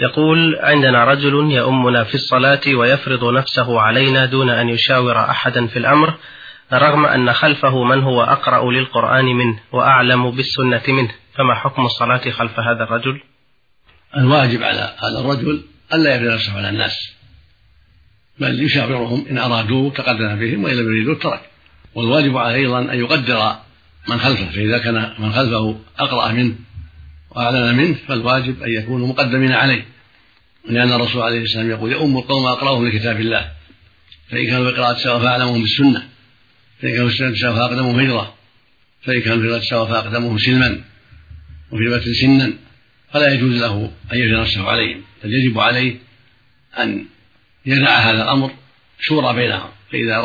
يقول: عندنا رجل يؤمنا في الصلاة ويفرض نفسه علينا دون أن يشاور أحدا في الأمر، رغم أن خلفه من هو أقرأ للقرآن منه وأعلم بالسنة منه، فما حكم الصلاة خلف هذا الرجل؟ الواجب على هذا الرجل ألا يفرض نفسه على الناس، بل يشاورهم إن أرادوه تقدم بهم، وإن لم يريدوه ترك. والواجب عليه أيضا أن يقدر من خلفه، فإذا كان من خلفه أقرأ منه وأعلم منه فالواجب أن يكونوا مقدمين عليه، لأن الرسول عليه السلام يقول: يؤم القوم أقرأهم لكتاب الله، فإن كانوا بقراءة سواء فأعلمهم بالسنة، فإن كانوا بالسنة سواء فأقدمهم هجرة، فإن كانوا بقراءة سواء فأقدمهم سلما، وفي رواية سنا، فلا يجوز له أن يجري نفسه عليهم، بل يجب عليه أن يدع هذا الأمر شورى بينهم، فإذا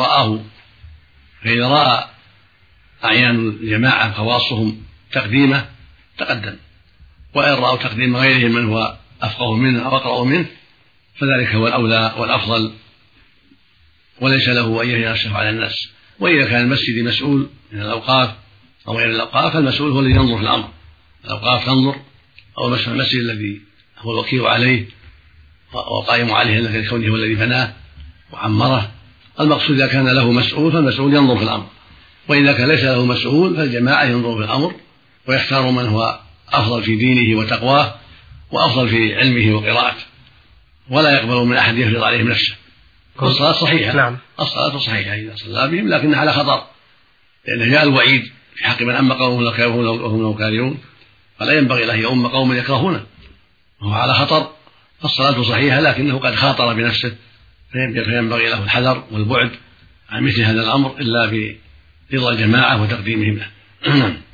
رأى أعيان الجماعة خواصهم تقديمه تقدم، وإن رأوا تقديم غيرهم من هو أفقه منه أو أقرأ منه فذلك هو الأولى والأفضل، وليس له أن يجري نفسه على الناس. وإذا كان المسجد مسؤول من الأوقاف أو غير الأوقاف فالمسؤول هو الذي ينظر في الأمر، الأوقاف تنظر، أو المسجد الذي هو الوكيل عليه والقائم عليه لكونه هو الذي بناه وعمره. المقصود إذا كان له مسؤول فالمسؤول ينظر في الأمر، وإذا كان ليس له مسؤول فالجماعة ينظر في الأمر ويختار من هو أفضل في دينه وتقواه وأفضل في علمه وقراءته، ولا يقبل من أحد يفرض عليهم نفسه. الصلاة صحيحة. نعم. الصلاة صحيحة إذا صلى بهم، لكنها على خطر، لأن جاء الوعيد في حق من أم قوم وهم له كارهون، فلا ينبغي له يؤم قوم يكرهونه، وهو على خطر. الصلاة صحيحة لكنه قد خاطر بنفسه، فينبغي له الحذر والبعد عن مثل هذا الأمر إلا برضا الجماعة وتقديمهم له.